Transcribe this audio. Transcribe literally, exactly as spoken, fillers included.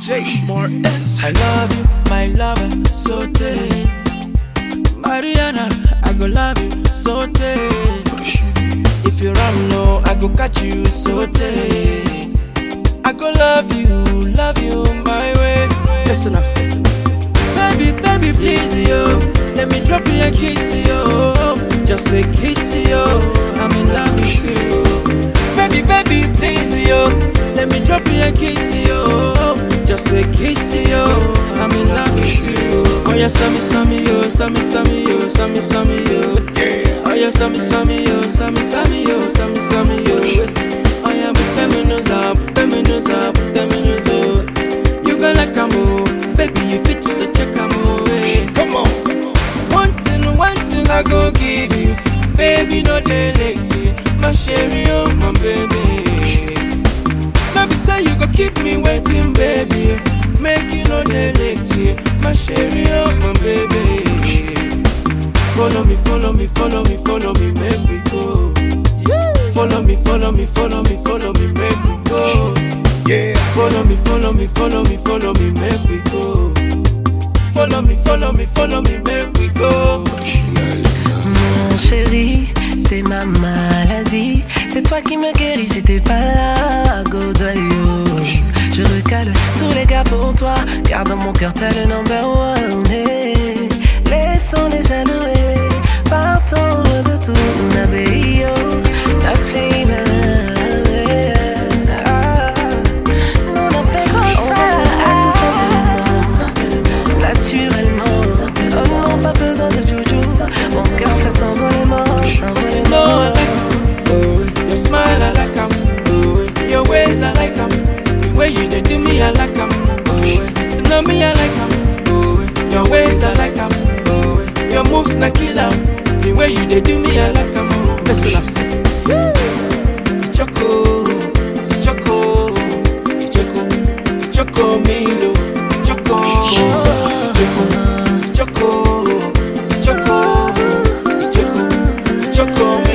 J Martins. I love you, my lover, so take Mariana, I go love you, so take. If you run low, I go catch you, so take. I go love you, love you my way. Listen up, baby, baby, please, yo. Let me drop you a kiss, yo. Just a kiss, yo. I'm in love with you. Baby, baby, please, yo. Let me drop you a kiss, yo. Just a kiss, yo. I'm in love with you. Oh yeah, sammy, sammy, yo, sammy, sammy, yo, sammy, sammy, yo. Oh yeah, sammy, sammy, yo, sammy, sammy, yo, sammy, sammy, yo. Oh yeah, put them in those up, put them in those up, put them in those up. You go like a move, baby, you fit to check a move. Come on. One thing, one thing I go give you, baby, no delay to my sherry, oh my baby. Maybe say you go keep me waiting, baby. Make you no delay to my sherry, oh my baby. Follow me, follow me, follow me, follow me, make me go. Follow me, follow me, follow me, follow me, make me go. Yeah. Follow me, follow me, follow me, follow me, make we go. Follow me, follow me, follow me, make we go. Mon chéri, t'es ma maladie. C'est toi qui me guéris, si t'es pas là, Godayo. Je recale tous les gars pour toi, car dans mon cœur t'as le number one. Hey, laissons les jaloux, partons loin de tout, Nabeyo, la playman. Mon cœur fait s'envoler, s'envoler. No, I like 'em. Oh, your smile, I like 'em. Oh, your ways, I like 'em. The way you dey do me, I like 'em. Oh, you know me, I like 'em. Oh, your ways, I like 'em. Oh, your moves, na kill 'em. The way you dey do me, I like 'em. Oh, Listen up, sis. Choco, choco, choco, choco, Milo, choco, choco, choco, choco, choco, choco.